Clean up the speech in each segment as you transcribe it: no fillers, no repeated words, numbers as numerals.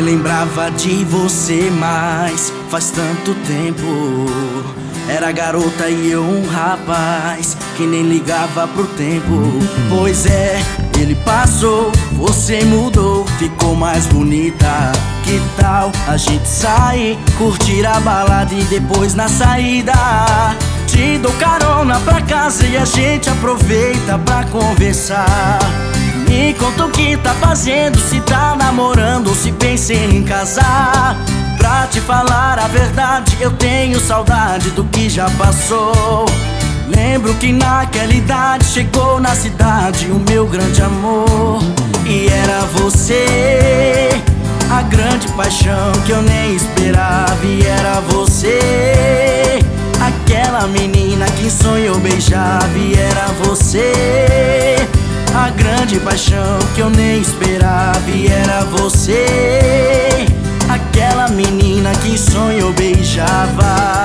lembrava de você, mas faz tanto tempo. Era garota e eu um rapaz que nem ligava pro tempo. Pois é, ele passou, você mudou, ficou mais bonita. Que tal a gente sair, curtir a balada e depois na saída te dou carona pra casa e a gente aproveita pra conversar. Me conta o que tá fazendo, se tá namorando ou se pensa em casar. Pra te falar a verdade, eu tenho saudade do que já passou. Lembro que naquela idade chegou na cidade o meu grande amor. E era você, a grande paixão que eu nem esperava. E era você, aquela menina que sonhou beijava. E era você, a grande paixão que eu nem esperava. E era você, aquela menina que sonhou beijava.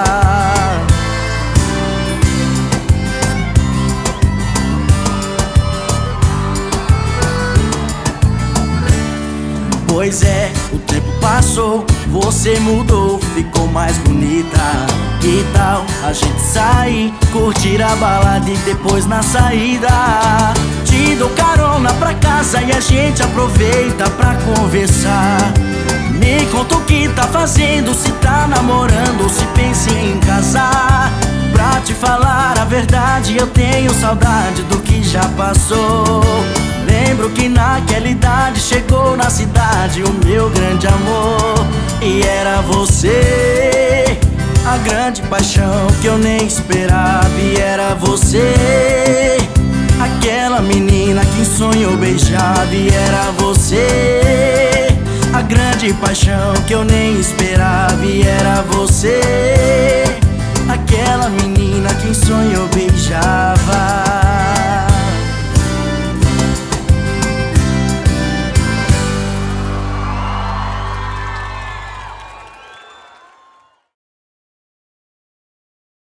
Pois é, o tempo passou, você mudou, ficou mais bonita. Que tal a gente sair, curtir a balada e depois na saída te dou carona pra casa e a gente aproveita pra conversar. Me conta o que tá fazendo, se tá namorando ou se pensa em casar. Pra te falar a verdade, eu tenho saudade do que já passou. Lembro que naquela idade chegou na cidade o meu grande amor. E era você, a grande paixão que eu nem esperava. E era você, aquela menina que sonhou beijava. E era você, a grande paixão que eu nem esperava. E era você, aquela menina que sonhou beijar.